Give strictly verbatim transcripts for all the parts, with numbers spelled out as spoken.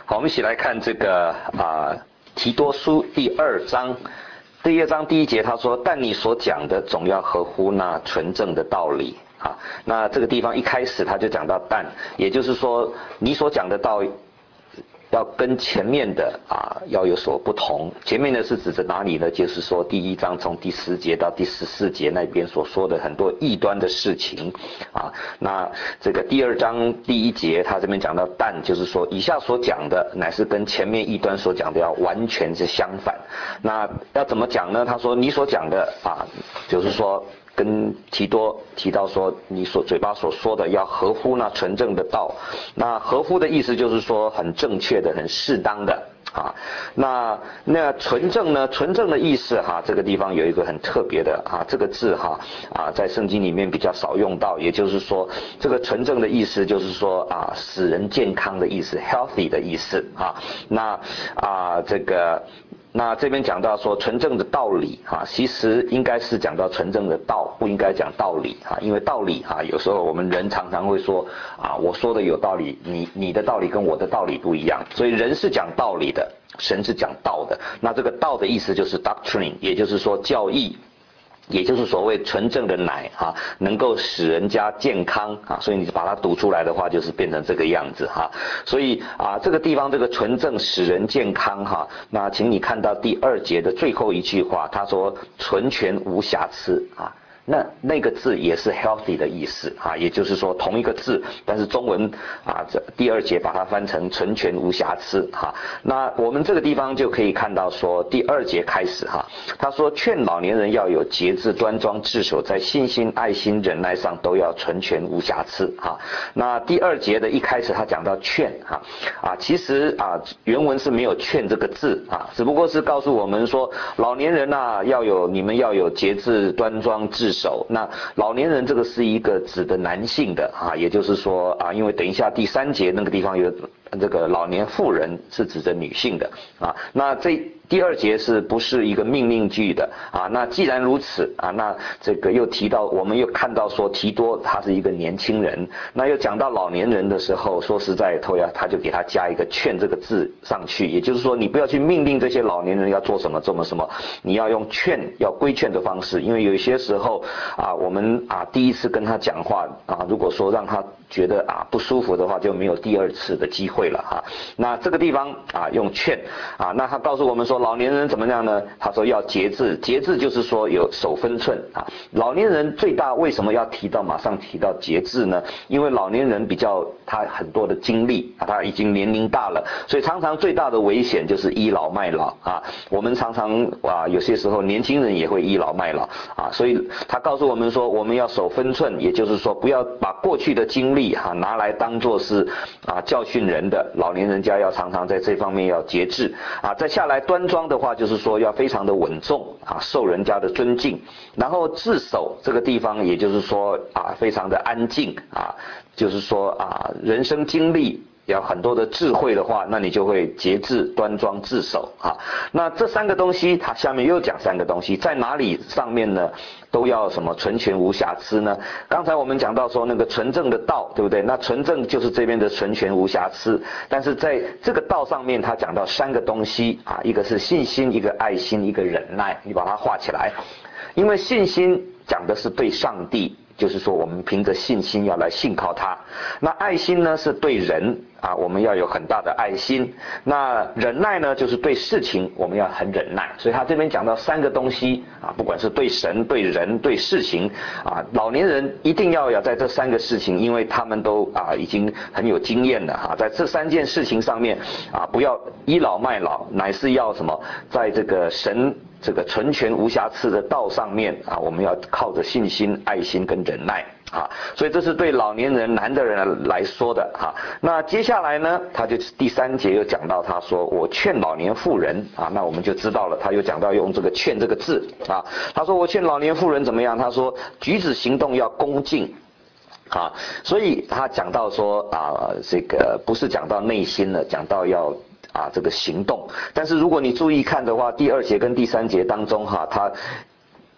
好，我们一起来看这个啊提多书第二章，第二章第一节，他说：“但你所讲的总要合乎那纯正的道理。”啊，那这个地方一开始他就讲到但，也就是说你所讲的道要跟前面的啊要有所不同。前面的是指着哪里呢？就是说第一章从第十节到第十四节那边所说的很多异端的事情啊。那这个第二章第一节他这边讲到但，就是说以下所讲的乃是跟前面异端所讲的要完全是相反。那要怎么讲呢？他说你所讲的啊，就是说跟提多提到说你所嘴巴所说的要合乎那纯正的道。那合乎的意思就是说很正确的、很适当的啊。那那纯正呢？纯正的意思哈，这个地方有一个很特别的啊，这个字哈啊，在圣经里面比较少用到。也就是说，这个纯正的意思就是说啊，使人健康的意思 ，healthy 的意思啊。那啊这个。那这边讲到说纯正的道理哈，其实应该是讲到纯正的道，不应该讲道理哈，因为道理哈，有时候我们人常常会说啊，我说的有道理，你你的道理跟我的道理不一样，所以人是讲道理的，神是讲道的。那这个道的意思就是 doctrine， 也就是说教义。也就是所谓纯正的奶哈，能够使人家健康啊，所以你把它读出来的话，就是变成这个样子哈。所以啊，这个地方这个纯正使人健康哈，那请你看到第二节的最后一句话，他说纯全无瑕疵啊。那那个字也是 healthy 的意思啊，也就是说同一个字，但是中文啊这第二节把它翻成纯全无瑕疵哈。那我们这个地方就可以看到说第二节开始哈，他说劝老年人要有节制、端庄、自守，在信心、爱心、忍耐上都要纯全无瑕疵哈。那第二节的一开始他讲到劝哈啊，其实啊原文是没有劝这个字啊，只不过是告诉我们说老年人啊要有你们要有节制、端庄、自守。手那老年人这个是一个指的男性的啊，也就是说啊，因为等一下第三节那个地方有这个老年妇人是指着女性的啊，那这第二节是不是一个命令句的啊？那既然如此啊，那这个又提到我们又看到说提多他是一个年轻人，那又讲到老年人的时候，说实在头呀，他就给他加一个劝这个字上去，也就是说你不要去命令这些老年人要做什么做么什么，你要用劝要规劝的方式，因为有些时候啊，我们啊第一次跟他讲话啊，如果说让他觉得啊不舒服的话，就没有第二次的机会了哈。那这个地方啊用劝啊，那他告诉我们说老年人怎么样呢？他说要节制，节制就是说有守分寸啊。老年人最大为什么要提到马上提到节制呢？因为老年人比较他很多的经历啊，他已经年龄大了，所以常常最大的危险就是倚老卖老啊。我们常常啊有些时候年轻人也会倚老卖老啊，所以他告诉我们说我们要守分寸，也就是说不要把过去的经历哈、啊、拿来当作是啊教训人的。老年人家要常常在这方面要节制啊。再下来端庄的话，就是说要非常的稳重啊，受人家的尊敬。然后自守这个地方，也就是说啊，非常的安静啊，就是说啊，人生经历要很多的智慧的话，那你就会节制、端庄、自守啊。那这三个东西，它下面又讲三个东西，在哪里上面呢？都要什么纯全无瑕疵呢？刚才我们讲到说那个纯正的道，对不对？那纯正就是这边的纯全无瑕疵，但是在这个道上面，他讲到三个东西啊，一个是信心，一个爱心，一个忍耐，你把它画起来。因为信心讲的是对上帝，就是说我们凭着信心要来信靠他。那爱心呢是对人啊，我们要有很大的爱心。那忍耐呢就是对事情我们要很忍耐。所以他这边讲到三个东西啊，不管是对神、对人、对事情啊，老年人一定要有在这三个事情，因为他们都啊已经很有经验了哈，在这三件事情上面啊，不要倚老卖老，乃是要什么，在这个神这个纯全无瑕疵的道上面啊，我们要靠着信心、爱心跟忍耐啊，所以这是对老年人、男的人来说的哈。那接下来呢，他就第三节又讲到，他说我劝老年妇人啊，那我们就知道了，他又讲到用这个劝这个字啊，他说我劝老年妇人怎么样？他说举止行动要恭敬。啊，所以他讲到说啊，这个不是讲到内心了，讲到要啊这个行动。但是如果你注意看的话，第二节跟第三节当中哈，他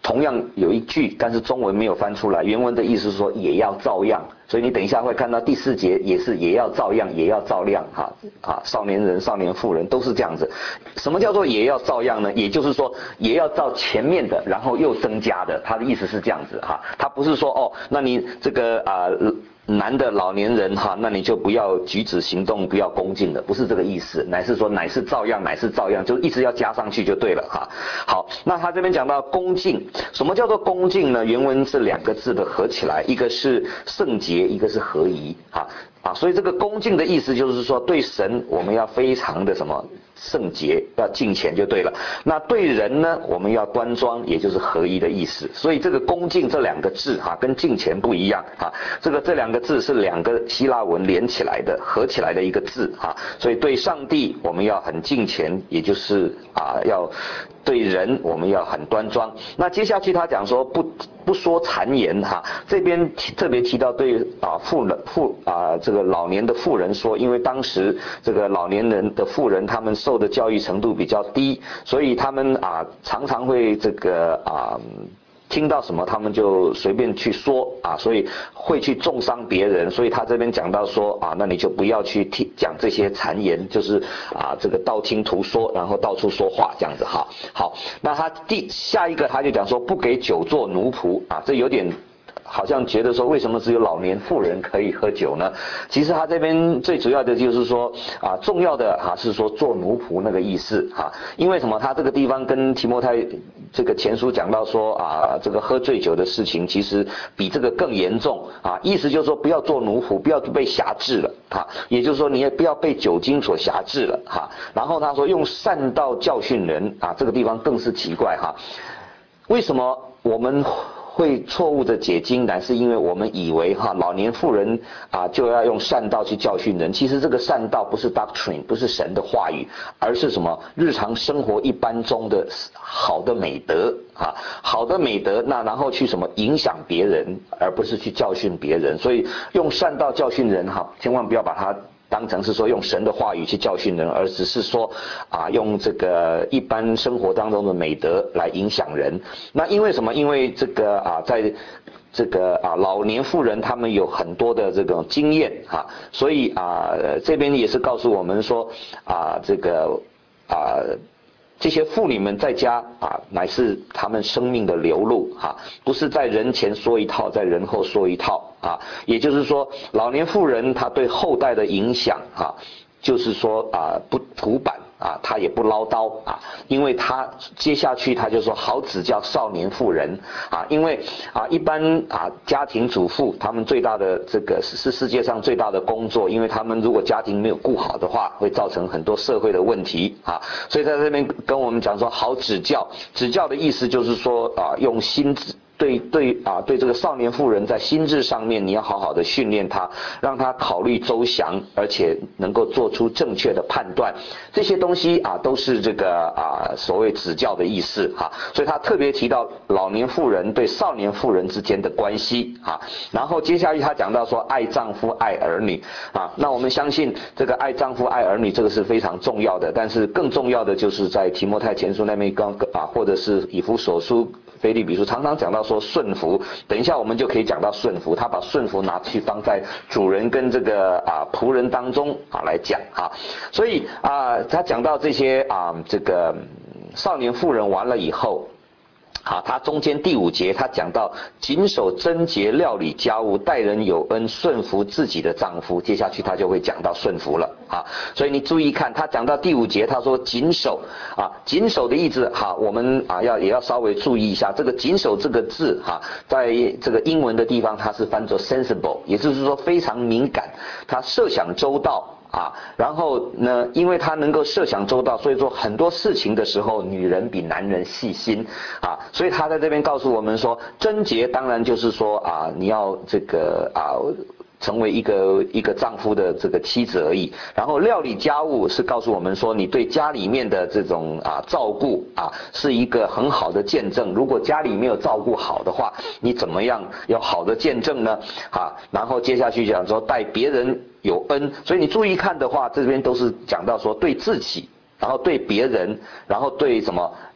同样有一句，但是中文没有翻出来，原文的意思是说也要照样，所以你等一下会看到第四节也是也要照样，也要照亮哈啊，少年人、少年妇人都是这样子。什么叫做也要照样呢？也就是说也要照前面的，然后又增加的，他的意思是这样子哈，他不是说哦，那你这个啊。男的老年人哈，那你就不要举止行动不要恭敬的，不是这个意思，乃是说乃是照样，乃是照样，就一直要加上去就对了哈。好，那他这边讲到恭敬，什么叫做恭敬呢？原文是两个字的合起来，一个是圣洁，一个是合宜哈啊，所以这个恭敬的意思就是说对神我们要非常的什么圣洁，要敬虔就对了。那对人呢，我们要端庄，也就是合一的意思。所以这个恭敬这两个字哈，跟敬虔不一样哈。这个这两个字是两个希腊文连起来的，合起来的一个字哈。所以对上帝我们要很敬虔，也就是啊要对人我们要很端庄。那接下去他讲说不不说谗言哈，这边特别提到对啊妇人妇啊这个老年的妇人说，因为当时这个老年人的妇人他们受的教育程度比较低，所以他们啊常常会这个啊听到什么他们就随便去说啊，所以会去重伤别人。所以他这边讲到说啊，那你就不要去听讲这些谗言，就是啊这个道听途说，然后到处说话这样子哈。好，那他第下一个他就讲说不给酒做奴仆啊，这有点。好像觉得说为什么只有老年妇人可以喝酒呢？其实他这边最主要的就是说啊，重要的哈、啊、是说做奴仆那个意思哈、啊，因为什么？他这个地方跟提摩太这个前书讲到说啊，这个喝醉酒的事情其实比这个更严重啊，意思就是说不要做奴仆，不要被辖制了哈，也就是说你也不要被酒精所辖制了哈。然后他说用善道教训人啊，这个地方更是奇怪哈，为什么我们？会错误的解经，乃是因为我们以为哈老年妇人啊就要用善道去教训人。其实这个善道不是 doctrine， 不是神的话语，而是什么日常生活一般中的好的美德啊，好的美德，那然后去什么影响别人，而不是去教训别人。所以用善道教训人哈，千万不要把它当成是说用神的话语去教训人，而只是说啊用这个一般生活当中的美德来影响人。那因为什么？因为这个啊在这个啊老年妇人他们有很多的这种经验啊，所以啊这边也是告诉我们说啊这个啊这些妇女们在家啊，乃是他们生命的流露啊，不是在人前说一套，在人后说一套啊。也就是说，老年妇人她对后代的影响啊，就是说啊不古板啊，她也不唠叨啊，因为她接下去她就说好指教少年妇人啊，因为啊一般啊家庭主妇他们最大的这个是世界上最大的工作，因为他们如果家庭没有顾好的话，会造成很多社会的问题啊，所以在这边跟我们讲说好指教，指教的意思就是说啊用心智。对对啊，对这个少年妇人在心智上面，你要好好的训练他，让他考虑周详，而且能够做出正确的判断。这些东西啊，都是这个啊所谓指教的意思哈、啊。所以他特别提到老年妇人对少年妇人之间的关系啊。然后接下去他讲到说爱丈夫爱儿女啊，那我们相信这个爱丈夫爱儿女这个是非常重要的，但是更重要的就是在提摩太前书那边刚啊，或者是以弗所书。腓立比书常常讲到说顺服，等一下我们就可以讲到顺服，他把顺服拿去放在主人跟这个啊仆人当中啊来讲啊，所以啊他讲到这些啊这个少年妇人完了以后。好，他中间第五节他讲到谨守贞洁，料理家务，待人有恩，顺服自己的丈夫。接下去他就会讲到顺服了啊，所以你注意看，他讲到第五节，他说谨守啊，谨守的意思，好，我们啊要也要稍微注意一下，这个谨守这个字哈、啊，在这个英文的地方它是翻作 sensible， 也就是说非常敏感，他设想周到。啊，然后呢，因为他能够设想周到，所以说很多事情的时候，女人比男人细心啊，所以他在这边告诉我们说，贞洁当然就是说啊，你要这个啊。成为一个一个丈夫的这个妻子而已，然后料理家务是告诉我们说，你对家里面的这种啊照顾啊是一个很好的见证。如果家里没有照顾好的话，你怎么样有好的见证呢？啊，然后接下去讲说待别人有恩，所以你注意看的话，这边都是讲到说对自己，然后对别人，然后对什么？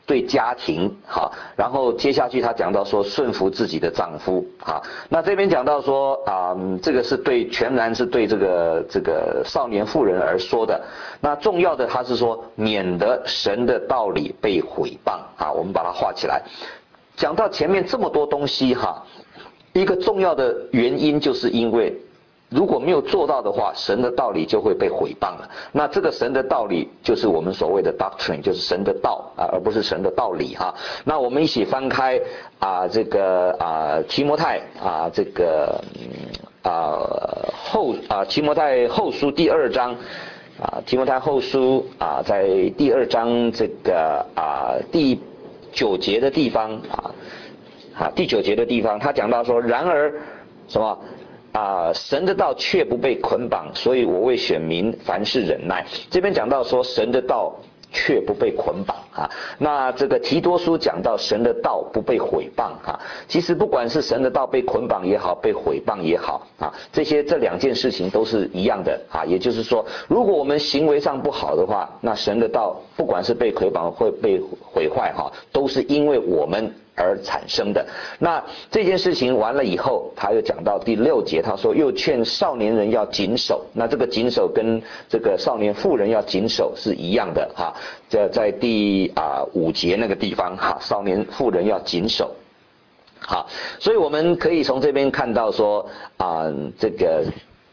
对家庭哈，然后接下去他讲到说顺服自己的丈夫哈，那这边讲到说啊、嗯，这个是对全然是对这个这个少年妇人而说的。那重要的他是说免得神的道理被毁谤啊，我们把它画起来。讲到前面这么多东西哈，一个重要的原因就是因为如果没有做到的话，神的道理就会被毁谤了。那这个神的道理就是我们所谓的 doctrine， 就是神的道啊，而不是神的道理哈。那我们一起翻开啊这个啊提摩太啊这个啊后啊提摩太后书第二章啊提摩太后书啊在第二章这个啊第九节的地方啊啊第九节的地方，他讲到说，然而什么？啊，神的道却不被捆绑，所以我为选民凡事忍耐。这边讲到说神的道却不被捆绑啊，那这个提多书讲到神的道不被毁谤啊。其实不管是神的道被捆绑也好，被毁谤也好啊，这些这两件事情都是一样的啊。也就是说，如果我们行为上不好的话，那神的道不管是被捆绑会被毁坏哈，都是因为我们而产生的。那这件事情完了以后，他又讲到第六节，他说又劝少年人要谨守。那这个谨守跟这个少年妇人要谨守是一样的哈。这在第啊五节那个地方哈，少年妇人要谨守。好，所以我们可以从这边看到说啊，这个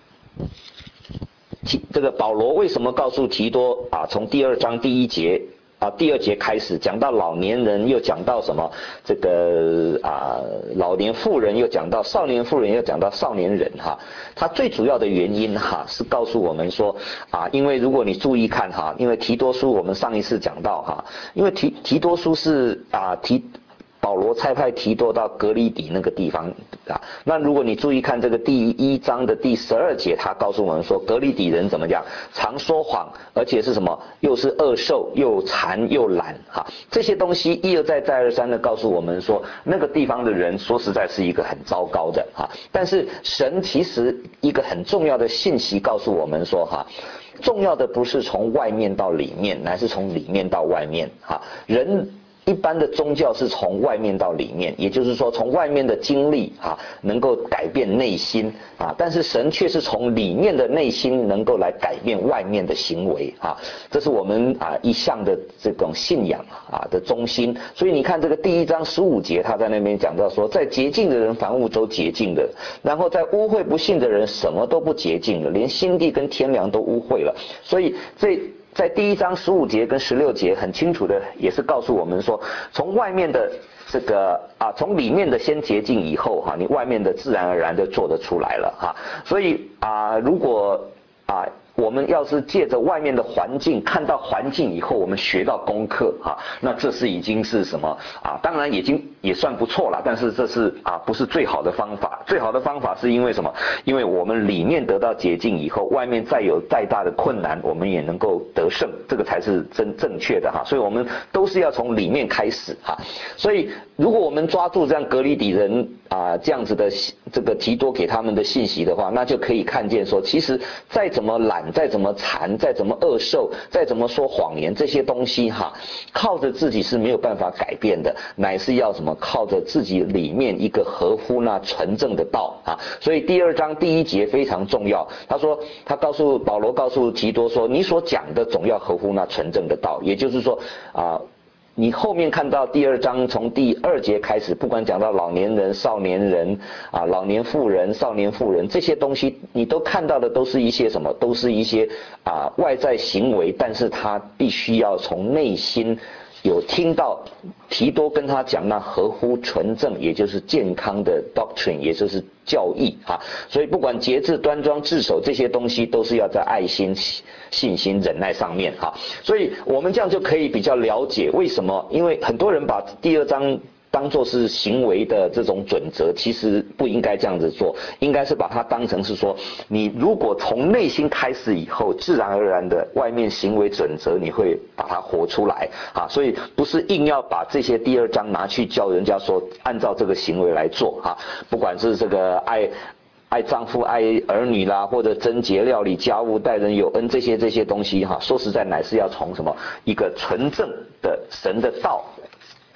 提这个保罗为什么告诉提多啊，从第二章第一节。啊，第二节开始讲到老年人，又讲到什么？这个啊，老年妇人又讲到少年妇人，又讲到少年人哈。它最主要的原因哈，是告诉我们说啊，因为如果你注意看哈，因为提多书我们上一次讲到哈，因为提提多书是啊提。保罗差派提多到革哩底那个地方啊，那如果你注意看这个第一章的第十二节，他告诉我们说，革哩底人怎么讲？常说谎，而且是什么？又是恶兽，又馋又懒哈。这些东西一而再再而三的告诉我们说，那个地方的人说实在是一个很糟糕的哈。但是神其实一个很重要的信息告诉我们说哈，重要的不是从外面到里面，乃是从里面到外面哈。人一般的宗教是从外面到里面，也就是说从外面的经历啊能够改变内心啊，但是神却是从里面的内心能够来改变外面的行为啊，这是我们啊一向的这种信仰啊的中心。所以你看这个第一章十五节，他在那边讲到说，在洁净的人凡物都洁净的，然后在污秽不信的人什么都不洁净了，连心地跟天良都污秽了。所以这在第一章十五节跟十六节很清楚的也是告诉我们说，从外面的这个啊，从里面的先洁净以后哈、啊，你外面的自然而然就做得出来了哈、啊。所以啊，如果啊我们要是借着外面的环境看到环境以后，我们学到功课啊，那这是已经是什么啊？当然已经也算不错了，但是这是啊不是最好的方法。最好的方法是因为什么？因为我们里面得到洁净以后，外面再有再大的困难，我们也能够得胜，这个才是真正确的哈。所以我们都是要从里面开始哈。所以如果我们抓住这样革哩底人啊这样子的这个提多给他们的信息的话，那就可以看见说，其实再怎么懒，再怎么馋，再怎么恶受，再怎么说谎言，这些东西哈，靠着自己是没有办法改变的，乃是要什么？靠着自己里面一个合乎那纯正的道啊。所以第二章第一节非常重要。他说，他告诉保罗告诉提多说，你所讲的总要合乎那纯正的道，也就是说啊。你后面看到第二章从第二节开始，不管讲到老年人、少年人啊、老年妇人、少年妇人这些东西，你都看到的都是一些什么？都是一些啊外在行为，但是他必须要从内心有听到提多跟他讲那合乎纯正，也就是健康的 doctrine， 也就是教义啊。所以不管节制、端庄、自守这些东西，都是要在爱心、信心、忍耐上面哈。所以我们这样就可以比较了解为什么，因为很多人把第二章当作是行为的这种准则，其实不应该这样子做，应该是把它当成是说，你如果从内心开始以后，自然而然的外面行为准则你会把它活出来啊。所以不是硬要把这些第二章拿去教人家说按照这个行为来做啊，不管是这个爱爱丈夫、爱儿女啦，或者贞洁、料理家务、待人有恩，这些这些东西哈，说实在乃是要从什么一个纯正的神的道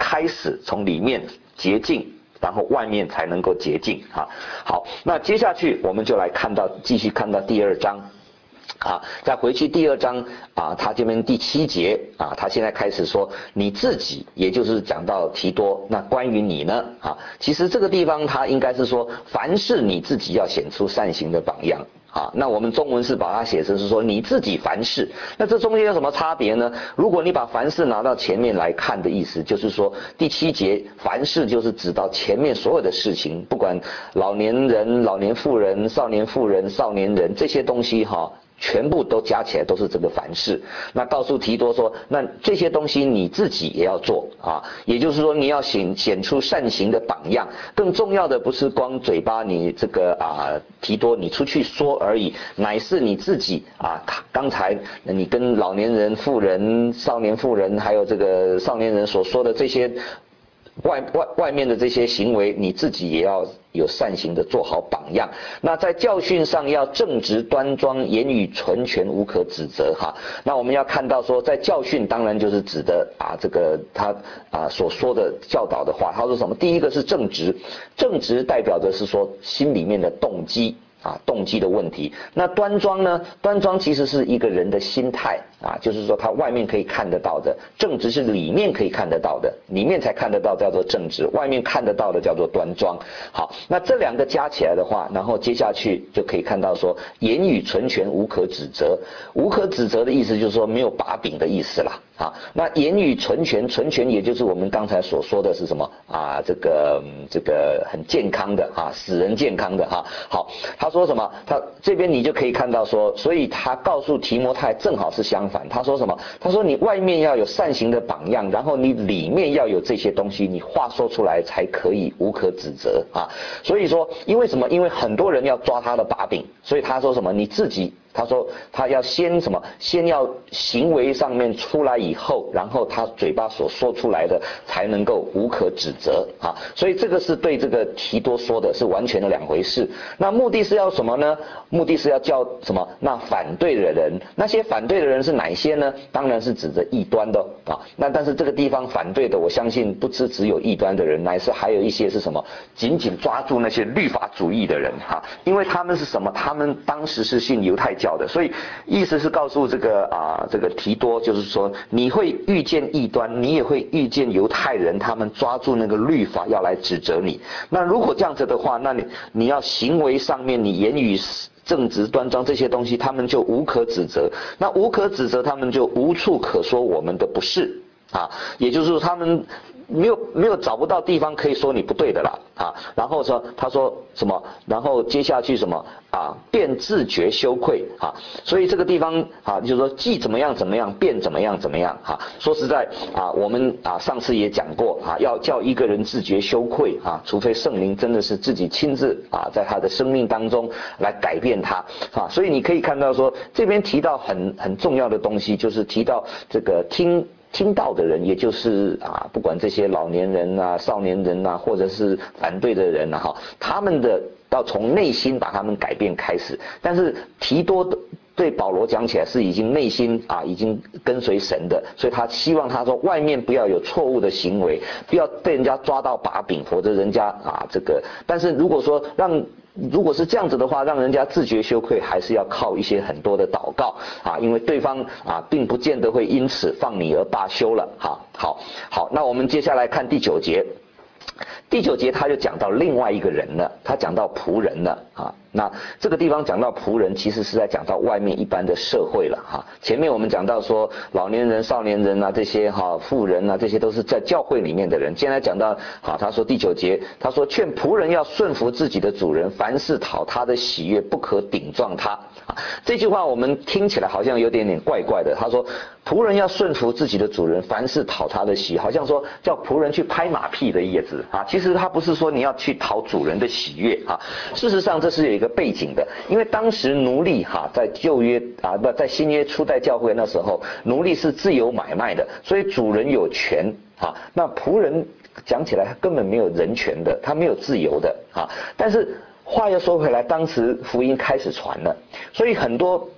开始从里面洁净，然后外面才能够洁净啊。好，那接下去我们就来看到，继续看到第二章。啊，再回去第二章啊，他这边第七节啊，他现在开始说你自己，也就是讲到提多。那关于你呢啊，其实这个地方他应该是说，凡是你自己要显出善行的榜样。啊，那我们中文是把它写成是说你自己凡事，那这中间有什么差别呢？如果你把凡事拿到前面来看的意思，就是说第七节凡事就是指到前面所有的事情，不管老年人、老年妇人、少年妇人、少年人这些东西哈。全部都加起来都是这个凡事。那告诉提多说，那这些东西你自己也要做啊，也就是说你要显显出善行的榜样。更重要的不是光嘴巴你这个啊提多你出去说而已，乃是你自己啊。刚才你跟老年人、妇人、少年妇人，还有这个少年人所说的这些。外外外面的这些行为，你自己也要有善行的做好榜样。那在教训上要正直端庄，言语纯全，无可指责哈。那我们要看到说，在教训当然就是指的啊这个他啊所说的教导的话，他说什么？第一个是正直，正直代表的是说心里面的动机。啊，动机的问题。那端庄呢？端庄其实是一个人的心态啊，就是说他外面可以看得到的，正直是里面可以看得到的，里面才看得到叫做正直，外面看得到的叫做端庄。好，那这两个加起来的话，然后接下去就可以看到说，言语纯全，无可指责。无可指责的意思就是说没有把柄的意思啦。啊，那言语纯全，纯全也就是我们刚才所说的是什么啊？这个这个很健康的啊，使人健康的哈。好，他说什么？他这边你就可以看到说，所以他告诉提摩太正好是相反。他说什么？他说你外面要有善行的榜样，然后你里面要有这些东西，你话说出来才可以无可指责啊。所以说，因为什么？因为很多人要抓他的把柄，所以他说什么？你自己。他说他要先什么？先要行为上面出来以后，然后他嘴巴所说出来的才能够无可指责啊。所以这个是对这个提多说的是完全的两回事。那目的是要什么呢？目的是要叫什么？那反对的人，那些反对的人是哪些呢？当然是指着异端的啊。那但是这个地方反对的，我相信不是只有异端的人，乃是还有一些是什么？紧紧抓住那些律法主义的人哈，因为他们是什么？他们当时是信犹太教的，所以意思是告诉这个啊这个提多，就是说你会遇见异端，你也会遇见犹太人，他们抓住那个律法要来指责你。那如果这样子的话，那你你要行为上面，你言语正直端庄这些东西，他们就无可指责。那无可指责，他们就无处可说我们的不是啊，也就是说他们。没有没有找不到地方可以说你不对的啦啊，然后说他说什么，然后接下去什么啊，便自觉羞愧啊，所以这个地方啊就是说既怎么样怎么样，便怎么样怎么样哈、啊。说实在啊，我们啊上次也讲过啊，要叫一个人自觉羞愧啊，除非圣灵真的是自己亲自啊在他的生命当中来改变他啊，所以你可以看到说这边提到很很重要的东西，就是提到这个听。听到的人，也就是啊，不管这些老年人啊、少年人啊，或者是反对的人啊，哈，他们的要从内心把他们改变开始。但是提多的对保罗讲起来是已经内心啊，已经跟随神的，所以他希望他说外面不要有错误的行为，不要被人家抓到把柄，否则人家啊这个。但是如果说让如果是这样子的话，让人家自觉羞愧，还是要靠一些很多的祷告啊，因为对方啊并不见得会因此放你而罢休了。好，好，好，那我们接下来看第九节。第九节他就讲到另外一个人了，他讲到仆人了啊。那这个地方讲到仆人，其实是在讲到外面一般的社会了哈。前面我们讲到说老年人、少年人啊，这些哈妇人啊，这些都是在教会里面的人。现在讲到好，他说第九节，他说劝仆人要顺服自己的主人，凡事讨他的喜悦，不可顶撞他。啊，这句话我们听起来好像有点点怪怪的。他说仆人要顺服自己的主人，凡事讨他的喜，好像说叫仆人去拍马屁的意思啊。其实他不是说你要去讨主人的喜悦啊。事实上这是有一个背景的，因为当时奴隶哈在旧约啊不在新约初代教会那时候，奴隶是自由买卖的，所以主人有权啊，那仆人讲起来他根本没有人权的，他没有自由的啊。但是话又说回来，当时福音开始传了，所以很多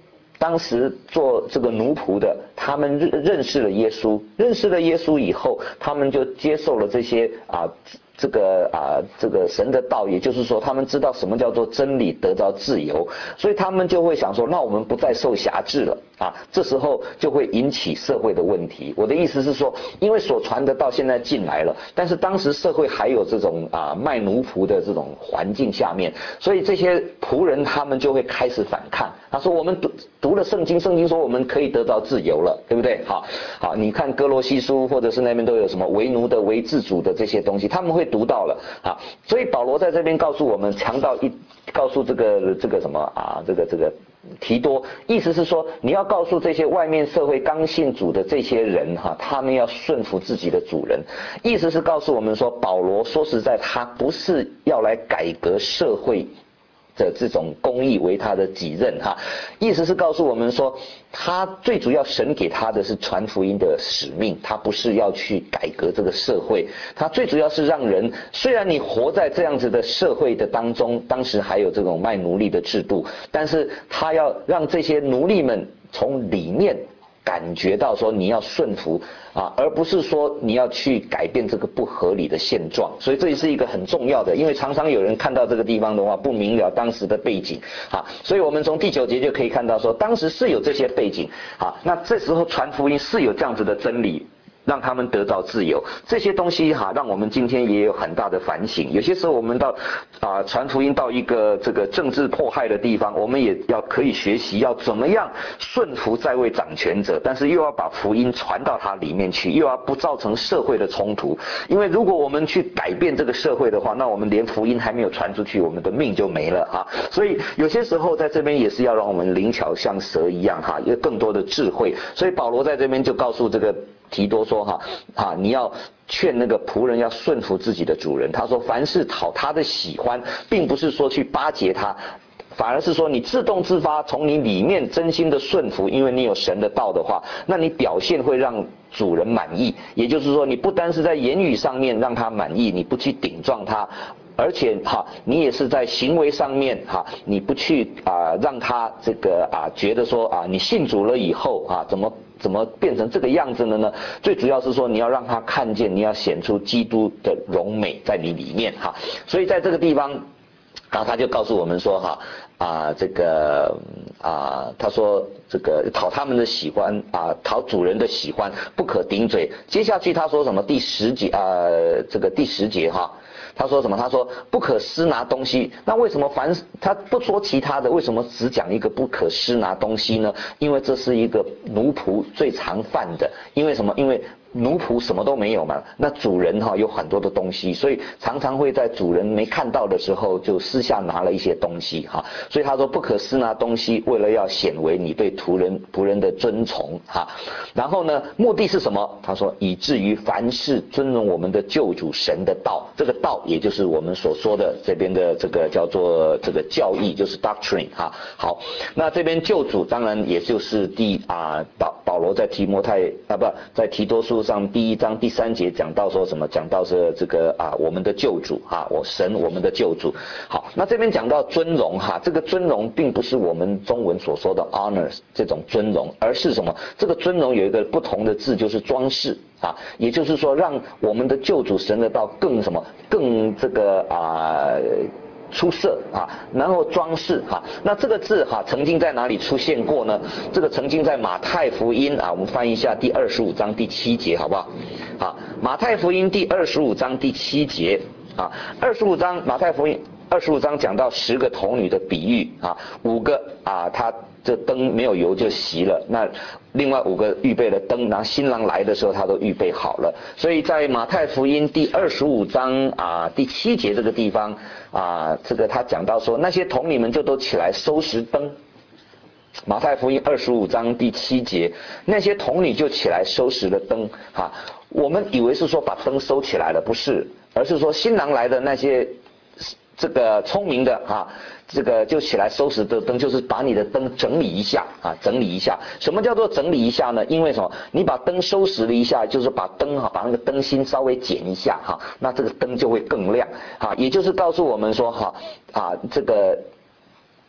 当时做这个奴仆的，他们认认识了耶稣，认识了耶稣以后，他们就接受了这些啊。这个啊，这个神的道，也就是说，他们知道什么叫做真理，得到自由，所以他们就会想说，那我们不再受辖制了啊。这时候就会引起社会的问题。我的意思是说，因为所传的道现在进来了，但是当时社会还有这种啊卖奴仆的这种环境下面，所以这些仆人他们就会开始反抗。他说，我们读读了圣经，圣经说我们可以得到自由了，对不对？好，好，你看哥罗西书或者是那边都有什么为奴的、为自主的这些东西，他们会读到了啊。所以保罗在这边告诉我们，强调一告诉这个这个什么啊，这个这个提多，意思是说你要告诉这些外面社会刚信主的这些人哈、啊，他们要顺服自己的主人。意思是告诉我们说，保罗说实在，他不是要来改革社会的这种公义为他的己任哈，意思是告诉我们说，他最主要神给他的是传福音的使命，他不是要去改革这个社会，他最主要是让人，虽然你活在这样子的社会的当中，当时还有这种卖奴隶的制度，但是他要让这些奴隶们从里面感觉到说你要顺服啊，而不是说你要去改变这个不合理的现状。所以这也是一个很重要的，因为常常有人看到这个地方的话不明了当时的背景啊，所以我们从第九节就可以看到说当时是有这些背景啊，那这时候传福音是有这样子的真理，让他们得到自由，这些东西哈、啊，让我们今天也有很大的反省。有些时候我们到啊传福音到一个这个政治迫害的地方，我们也要可以学习要怎么样顺服在位掌权者，但是又要把福音传到他里面去，又要不造成社会的冲突。因为如果我们去改变这个社会的话，那我们连福音还没有传出去，我们的命就没了哈。所以有些时候在这边也是要让我们灵巧像蛇一样哈，有更多的智慧。所以保罗在这边就告诉这个提多说哈啊，你要劝那个仆人要顺服自己的主人。他说，凡是讨他的喜欢，并不是说去巴结他，反而是说你自动自发从你里面真心的顺服，因为你有神的道的话，那你表现会让主人满意。也就是说，你不单是在言语上面让他满意，你不去顶撞他，而且哈，你也是在行为上面哈，你不去啊让他这个啊觉得说啊你信主了以后啊怎么怎么变成这个样子了呢？最主要是说你要让他看见，你要显出基督的荣美在你里面哈。所以在这个地方，然后他就告诉我们说哈啊这个啊他说这个讨他们的喜欢啊，讨主人的喜欢，不可顶嘴。接下去他说什么？第十节啊这个第十节哈。他说什么？他说不可私拿东西。那为什么凡他不说其他的，为什么只讲一个不可私拿东西呢？因为这是一个奴仆最常犯的。因为什么？因为奴仆什么都没有嘛，那主人哈有很多的东西，所以常常会在主人没看到的时候就私下拿了一些东西哈。所以他说不可私拿东西，为了要显为你对仆人仆人的尊崇哈。然后呢，目的是什么？他说以至于凡事尊荣我们的救主神的道，这个道也就是我们所说的这边的这个叫做这个教义，就是 doctrine 哈。好，那这边救主当然也就是第啊保保罗在提摩太啊不在提多书上第一章第三节讲到说什么？讲到是这个啊我们的救主啊，我神我们的救主。好，那这边讲到尊荣哈，这个尊荣并不是我们中文所说的 honors 这种尊荣，而是什么？这个尊荣有一个不同的字，就是装饰啊，也就是说让我们的救主神的道更什么？更这个啊。出色啊，然后装饰哈、啊，那这个字哈、啊、曾经在哪里出现过呢？这个曾经在马太福音啊，我们翻译一下第二十五章第七节好不好？啊，马太福音第二十五章第七节啊，二十五章马太福音二十五章讲到十个童女的比喻啊，五个啊他这灯没有油就熄了，那另外五个预备了灯，然后新郎来的时候他都预备好了。所以在马太福音第二十五章啊第七节这个地方啊，这个他讲到说那些童女们就都起来收拾灯。马太福音二十五章第七节，那些童女就起来收拾了灯哈、啊。我们以为是说把灯收起来了，不是，而是说新郎来的那些这个聪明的哈、啊，这个就起来收拾的灯，就是把你的灯整理一下啊，整理一下。什么叫做整理一下呢？因为什么？你把灯收拾了一下，就是把灯哈，把那个灯芯稍微剪一下哈、啊，那这个灯就会更亮啊。也就是告诉我们说哈啊，这个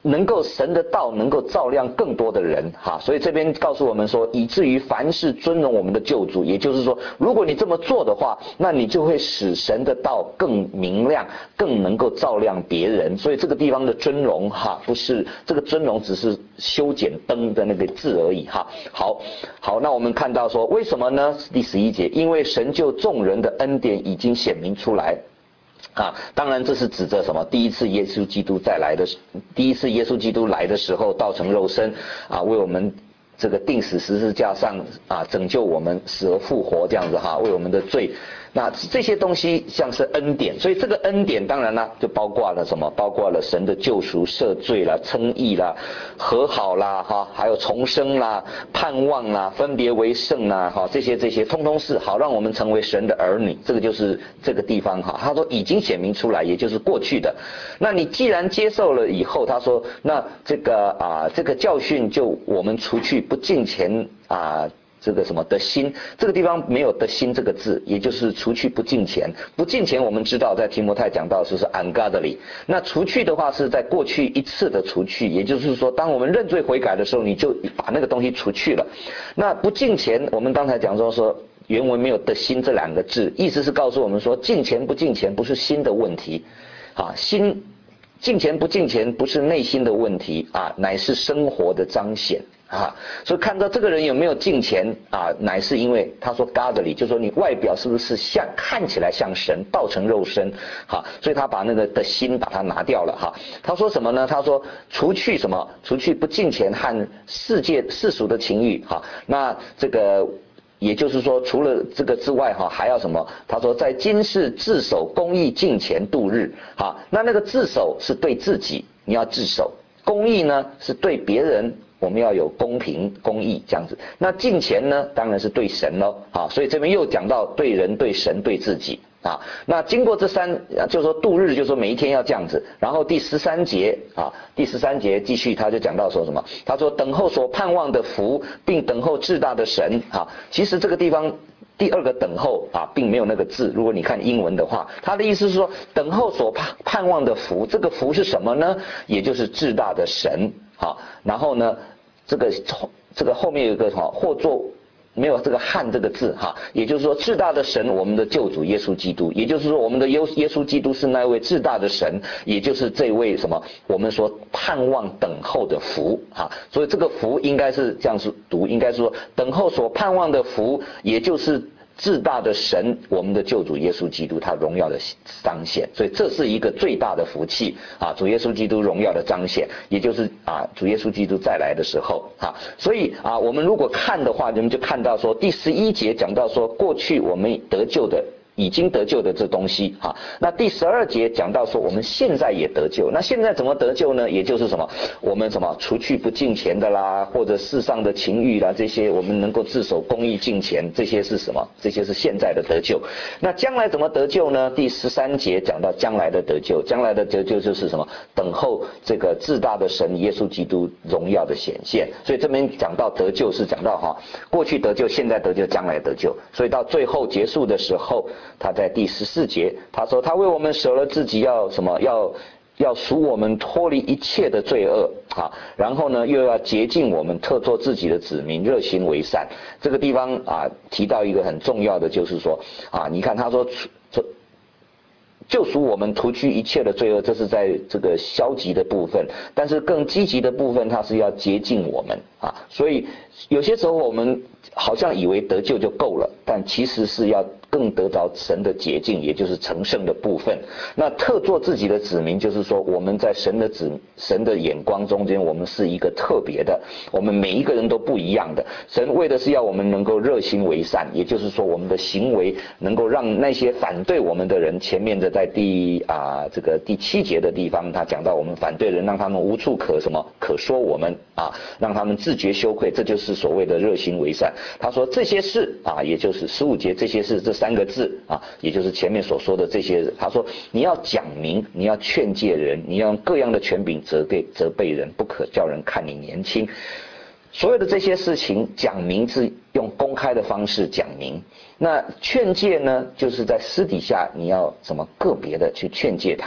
能够神的道能够照亮更多的人哈，所以这边告诉我们说，以至于凡事尊荣我们的救主，也就是说，如果你这么做的话，那你就会使神的道更明亮，更能够照亮别人。所以这个地方的尊荣哈，不是这个尊荣只是修剪灯的那个字而已哈。好，好，那我们看到说为什么呢？第十一节，因为神救众人的恩典已经显明出来。啊，当然这是指着什么？第一次耶稣基督再来的，第一次耶稣基督来的时候，道成肉身，啊，为我们这个钉死十字架上，啊，拯救我们，死而复活这样子哈，为我们的罪。那这些东西像是恩典，所以这个恩典当然啦，就包括了什么？包括了神的救赎、赦罪啦、称义啦、和好啦，哈，还有重生啦、盼望啦、分别为圣啦，哈，这些这些通通是好让我们成为神的儿女。这个就是这个地方哈，他说已经显明出来，也就是过去的。那你既然接受了以后，他说那这个啊这个教训就我们除去不敬虔啊。这个什么的心，这个地方没有的心这个字，也就是除去不敬虔。不敬虔我们知道在提摩太讲到说是 ungodly， 那除去的话是在过去一次的除去，也就是说当我们认罪悔改的时候，你就把那个东西除去了。那不敬虔我们刚才讲说说原文没有的心这两个字，意思是告诉我们说敬虔不敬虔不是心的问题啊，心敬虔不敬虔不是内心的问题啊，乃是生活的彰显啊。所以看到这个人有没有敬虔啊，乃是因为他说 godly， 就说你外表是不是像看起来像神，道成肉身哈，所以他把那个的心把它拿掉了哈。他说什么呢？他说除去什么？除去不敬虔和世界世俗的情欲哈。那这个。也就是说，除了这个之外哈，还要什么？他说，在今世自守公义敬虔度日。好，那那个自守是对自己，你要自守；公义呢是对别人，我们要有公平公义这样子。那敬虔呢，当然是对神喽。好，所以这边又讲到对人、对神、对自己。啊，那经过这三，就是说度日，就是说每一天要这样子。然后第十三节啊，第十三节继续他就讲到说什么？他说等候所盼望的福，并等候至大的神啊。其实这个地方第二个等候啊，并没有那个字。如果你看英文的话，他的意思是说等候所盼盼望的福，这个福是什么呢？也就是至大的神啊。然后呢，这个这个后面有一个什么或作。没有这个汉这个字哈，也就是说至大的神，我们的救主耶稣基督，也就是说我们的耶耶稣基督是那位至大的神，也就是这位什么我们说盼望等候的福哈，所以这个福应该是这样子读，应该说等候所盼望的福，也就是至大的神，我们的救主耶稣基督他荣耀的彰显，所以这是一个最大的福气啊！主耶稣基督荣耀的彰显，也就是啊主耶稣基督再来的时候啊，所以啊我们如果看的话，你们就看到说第十一节讲到说过去我们得救的。已经得救的这东西哈，那第十二节讲到说我们现在也得救，那现在怎么得救呢？也就是什么，我们什么除去不敬虔的啦，或者世上的情欲啦，这些我们能够自守公义敬虔，这些是什么？这些是现在的得救。那将来怎么得救呢？第十三节讲到将来的得救，将来的得救就是什么？等候这个至大的神耶稣基督荣耀的显现。所以这边讲到得救是讲到哈，过去得救，现在得救，将来得救。所以到最后结束的时候。他在第十四节，他说他为我们舍了自己，要什么？要要赎我们脱离一切的罪恶啊！然后呢，又要洁净我们，特作自己的子民，热心为善。这个地方啊，提到一个很重要的，就是说啊，你看他说这。救赎我们，除去一切的罪恶，这是在这个消极的部分。但是更积极的部分，它是要洁净我们啊。所以有些时候我们好像以为得救就够了，但其实是要更得到神的洁净，也就是成圣的部分。那特作自己的子民，就是说我们在神的子神的眼光中间，我们是一个特别的，我们每一个人都不一样的。神为的是要我们能够热心为善，也就是说我们的行为能够让那些反对我们的人，前面的在第啊这个第七节的地方，他讲到我们反对人，让他们无处可什么可说我们啊，让他们自觉羞愧，这就是所谓的热心为善。他说这些事啊，也就是十五节这些事这三个字啊，也就是前面所说的这些。他说你要讲明，你要劝诫人，你要用各样的权柄责备责备人，不可叫人看你年轻。所有的这些事情讲明是用公开的方式讲明，那劝诫呢，就是在私底下你要什么个别的去劝诫他们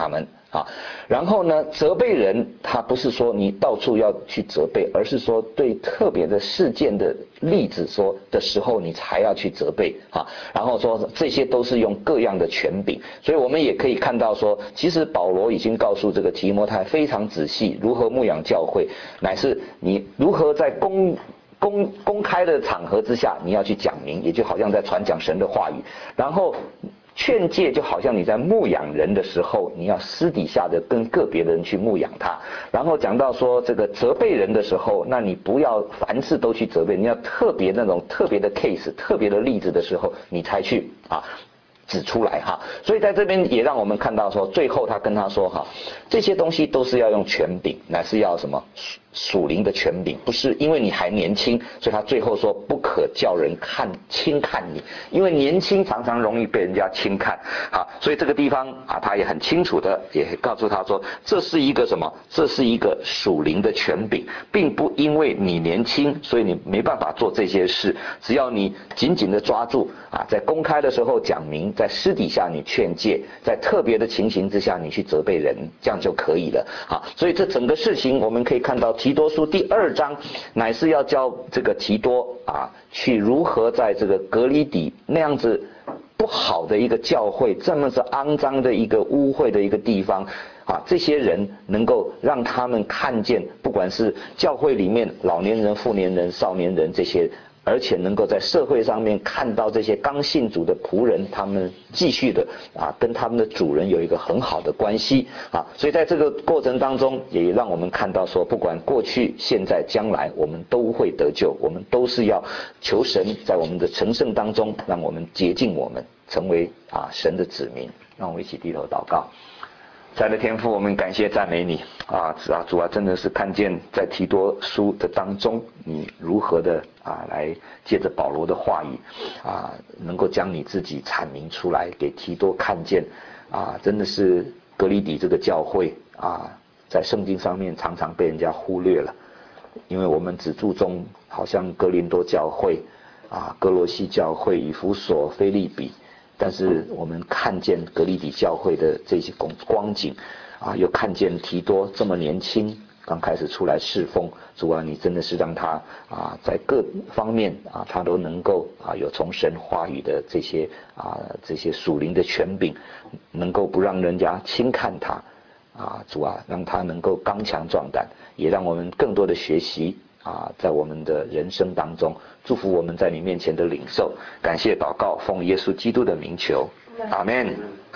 啊，然后呢，责备人，他不是说你到处要去责备，而是说对特别的事件的例子说的时候，你才要去责备啊。然后说这些都是用各样的权柄，所以我们也可以看到说，其实保罗已经告诉这个提摩太非常仔细如何牧养教会，乃是你如何在公公公开的场合之下，你要去讲明，也就好像在传讲神的话语，然后。劝诫就好像你在牧养人的时候，你要私底下的跟个别的人去牧养他。然后讲到说这个责备人的时候，那你不要凡事都去责备，你要特别那种特别的 case、特别的例子的时候，你才去啊指出来哈。所以在这边也让我们看到说，最后他跟他说哈，这些东西都是要用权柄，乃是要什么属灵的权柄，不是因为你还年轻，所以他最后说不可叫人看轻看你，因为年轻常常容易被人家轻看，好，所以这个地方啊，他也很清楚的也告诉他说，这是一个什么？这是一个属灵的权柄，并不因为你年轻，所以你没办法做这些事，只要你紧紧的抓住啊，在公开的时候讲明，在私底下你劝诫，在特别的情形之下你去责备人，这样就可以了啊。所以这整个事情我们可以看到。提多书第二章乃是要教这个提多啊，去如何在这个革哩底那样子不好的一个教会，这么是肮脏的一个污秽的一个地方啊，这些人能够让他们看见，不管是教会里面老年人、妇年人、少年人这些。而且能够在社会上面看到这些刚信主的仆人，他们继续的啊跟他们的主人有一个很好的关系啊，所以在这个过程当中，也让我们看到说，不管过去、现在、将来，我们都会得救，我们都是要求神在我们的成圣当中，让我们洁净我们，成为啊神的子民。让我们一起低头祷告。亲爱的天父，我们感谢赞美你啊！啊，主啊，真的是看见在提多书的当中，你如何的啊来借着保罗的话语啊，能够将你自己阐明出来，给提多看见啊，真的是革哩底这个教会啊，在圣经上面常常被人家忽略了，因为我们只注重好像哥林多教会啊、哥罗西教会、以弗所、腓立比。但是我们看见革哩底教会的这些光景啊，又看见提多这么年轻，刚开始出来侍奉，主啊，你真的是让他啊，在各方面啊，他都能够啊，有从神话语的这些啊，这些属灵的权柄，能够不让人家轻看他啊，主啊，让他能够刚强壮胆，也让我们更多的学习。啊，在我们的人生当中，祝福我们在你面前的领受，感谢祷告，奉耶稣基督的名求，阿们。